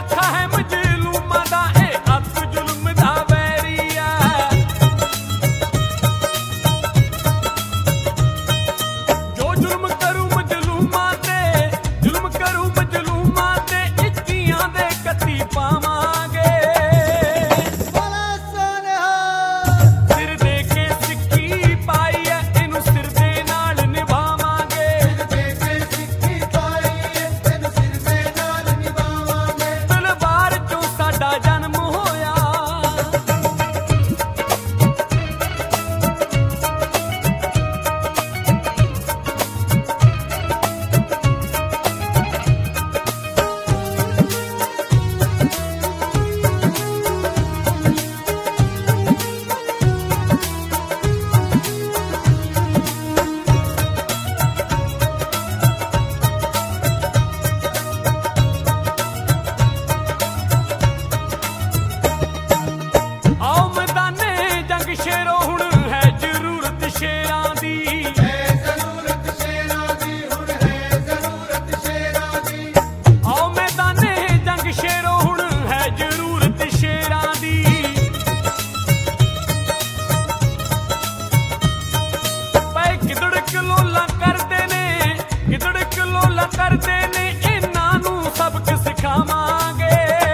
लेखा है मजलूमां दा ए अत जुल्म दा वैरी है। जो जुल्म करू मजलूमां ते जुल्म करू मजलूमां ते इक्कियां दे कत्ती पावांगे। सिर दे के सिक्की पाई है इनू सिर दे नाल निभावांगे। तलवार चों साडा जन्म होया। आओ मैदाने जंग शेरो हुण है जरूरत शेरां दी। आओ मैदाने जंग शेरो हुण है जरूरत शेरां दी। पै गिदड़ कलोला करदे ने गिदड़ कलोला करदे ने इन्हां नूं सबक सिखावांगे।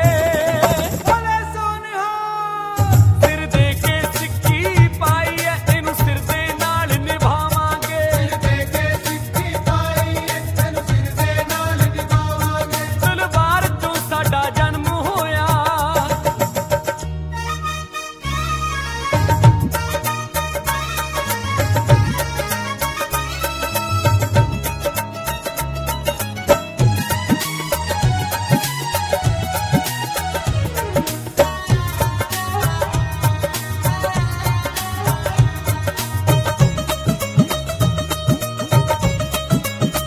सिर दे के सिक्की पाई है इनू सिर दे नाल निभावांगे। तलवार चों साडा जन्म होया।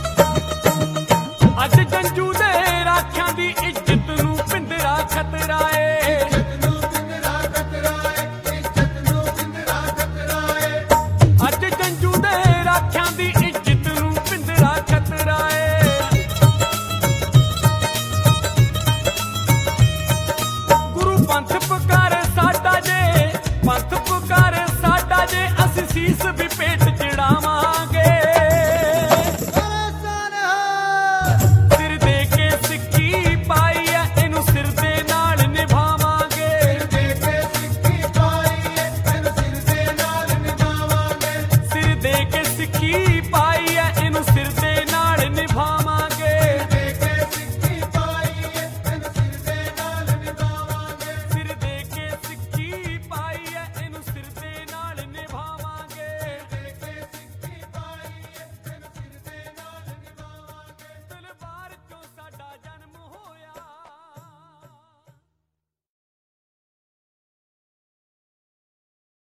अज जंजू दे राखियां दी इज्जत नूं पिंदरा खतरा